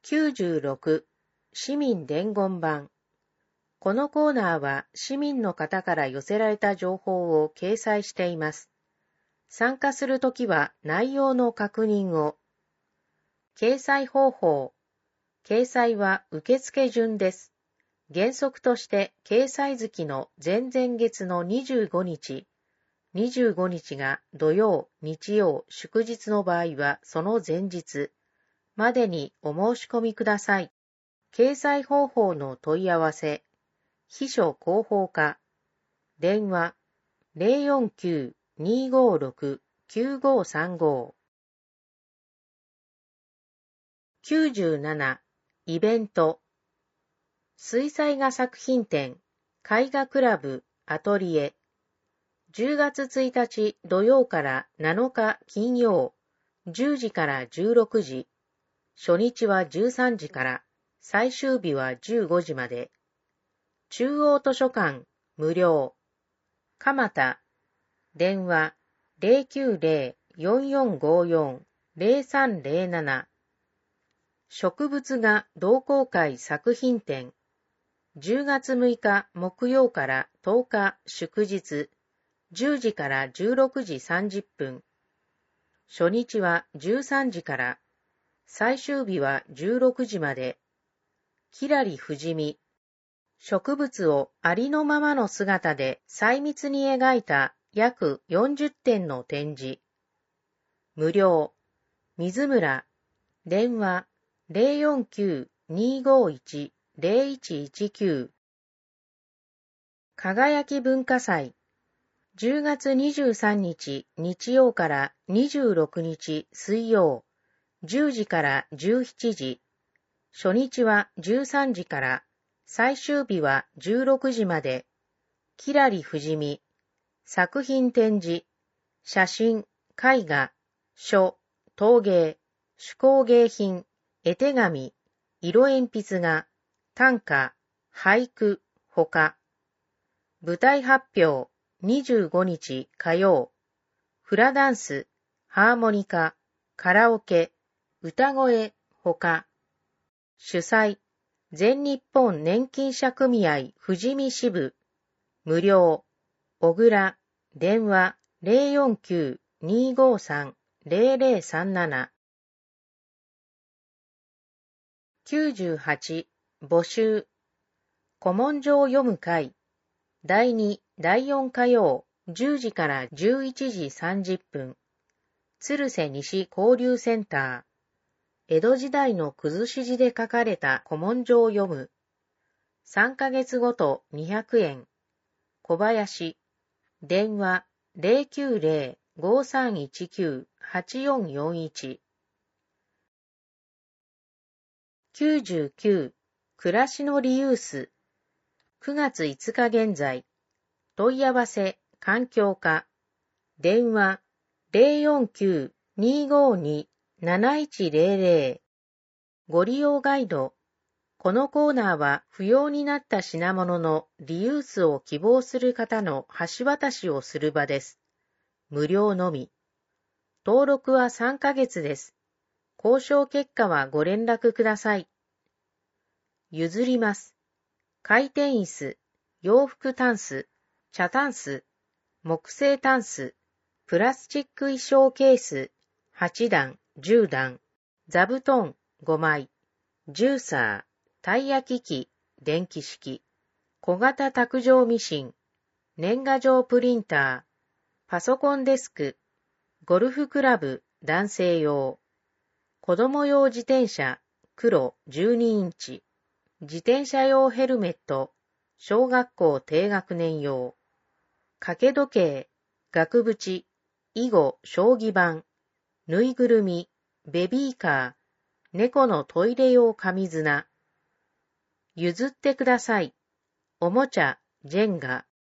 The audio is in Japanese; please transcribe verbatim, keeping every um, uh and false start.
きゅうじゅうろく市民伝言板。このコーナーは市民の方から寄せられた情報を掲載しています。参加するときは内容の確認を。掲載方法。掲載は受付順です。原則として掲載月の前々月のにじゅうごにち、にじゅうごにちが土曜、日曜、祝日の場合はその前日までにお申し込みください。掲載方法の問い合わせ。秘書広報課。電話 ゼロよんきゅう にーごーろく きゅうごーさんごー。きゅうじゅうななイベント。水彩画作品展、絵画クラブ、アトリエ。じゅうがつついたち土曜からなのか金曜、じゅうじからじゅうろくじ。初日はじゅうさんじから、最終日はじゅうごじまで。中央図書館、無料。蒲田。電話 ゼロきゅうゼロ よんよんごよん ゼロさんゼロなな。植物画同好会作品展。じゅうがつむいか木曜からとおか祝日。じゅうじからじゅうろくじさんじゅっぷん。初日はじゅうさんじから。最終日はじゅうろくじまで。きらりふじみ。植物をありのままの姿で細密に描いた約よんじゅってんの展示。無料。水村。電話 ゼロよんきゅう にーごーいち ゼロいちいちきゅう。輝き文化祭。じゅうがつにじゅうさんにち日曜からにじゅうろくにち水曜、じゅうじからじゅうしちじ。初日はじゅうさんじから、最終日はじゅうろくじまで。きらりふじみ。作品展示。写真、絵画、書、陶芸、手工芸品、絵手紙、色鉛筆画、短歌、俳句、ほか。舞台発表。にじゅうごにち火曜。フラダンス、ハーモニカ、カラオケ、歌声、ほか。主催、全日本年金者組合富士見支部。無料。小倉、電話 ゼロよんきゅう にーごーさん ゼロゼロさんなな。きゅうじゅうはち募集。古文書を読む会。だいに、だいよん火曜、じゅうじからじゅういちじさんじゅっぷん。鶴瀬西交流センター。江戸時代の崩し字で書かれた古文書を読む。さんかげつごとにひゃくえん。小林。電話 ゼロきゅうゼロ ごさんいちきゅう はちよんよんいち。きゅうじゅうきゅう暮らしのリユース。くがついつか現在。問い合わせ、環境課。電話 ゼロよんきゅう にーごーに なないちゼロゼロ。ご利用ガイド。このコーナーは不要になった品物のリユースを希望する方の橋渡しをする場です。無料のみ。登録はさんかげつです。交渉結果はご連絡ください。譲ります。回転椅子、洋服タンス、茶タンス、木製タンス、プラスチック衣装ケース、はちだん、じゅうだん、座布団ごまい、ジューサー、たい焼き器、電気式、小型卓上ミシン、年賀状プリンター、パソコンデスク、ゴルフクラブ、男性用、子供用自転車、黒じゅうにインチ、自転車用ヘルメット、小学校低学年用、掛け時計、額縁、囲碁将棋盤、ぬいぐるみ、ベビーカー、猫のトイレ用紙綱。譲ってください。おもちゃ、ジェンガ。